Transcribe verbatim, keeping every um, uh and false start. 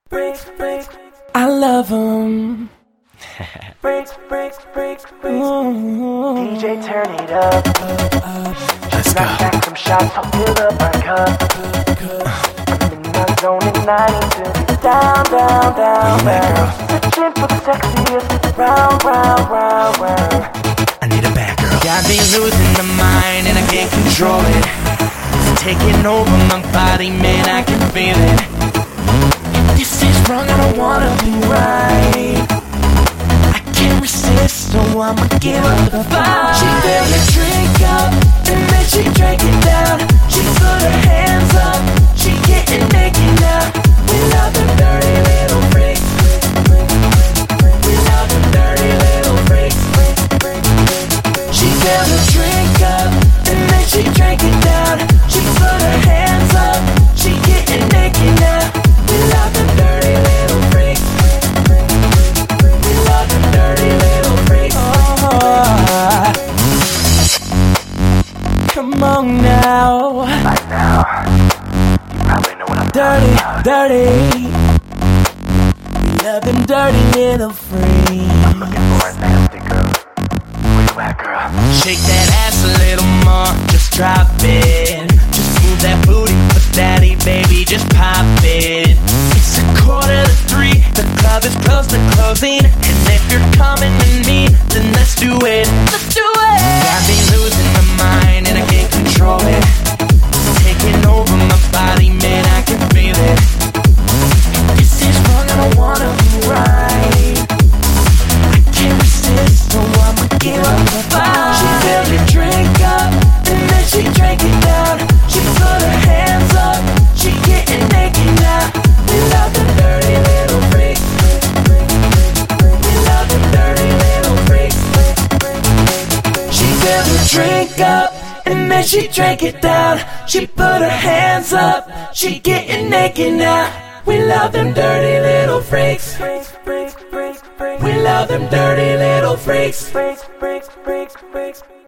I love them. D J, turn it up. Just knock back some shots, I'll fill up my cup. I'm in my zone at night until it's down, down, down, down. Searching for the sexiest, round, round, round, round. I need a bad girl. Got me losing my mind and I can't control it. It's taking over my body, man, I can feel it. If this is wrong, I don't wanna be right. I can't resist, so I'ma give up the fight. She filled her drink up and then she drank it down. She put her hands up, she getting naked now. We love them dirty little freaks. We love them dirty little freaks. She filled her drink up and then she drank it down. She put her hands up, she getting naked now. We love them dirty little freaks. We love them dirty little freaks. Oh, come on now. By now, you probably know what I'm Dirty, talking about. dirty. We love them dirty little freaks. I'm looking for a nasty girl. Where you at, girl? Shake that ass a little more, just drop it. Just move that booty for daddy, baby, just pop it. It's a quarter to three, the club is close to closing. And if you're coming with me, then let's do it. Let's do it! Got me losing my mind and I can't control it. It's taking over my body, man, I can feel it. This is wrong, I don't wanna be right. I can't resist, so I'ma give up the fight. She filled her drink up and then she drank it down. She put her hands up, she getting naked now. We love them dirty little freaks. We love them dirty little freaks. She filled her drink up and then she drank it down. She put her hands up, she getting naked now. We love them dirty little freaks. We love them dirty little freaks.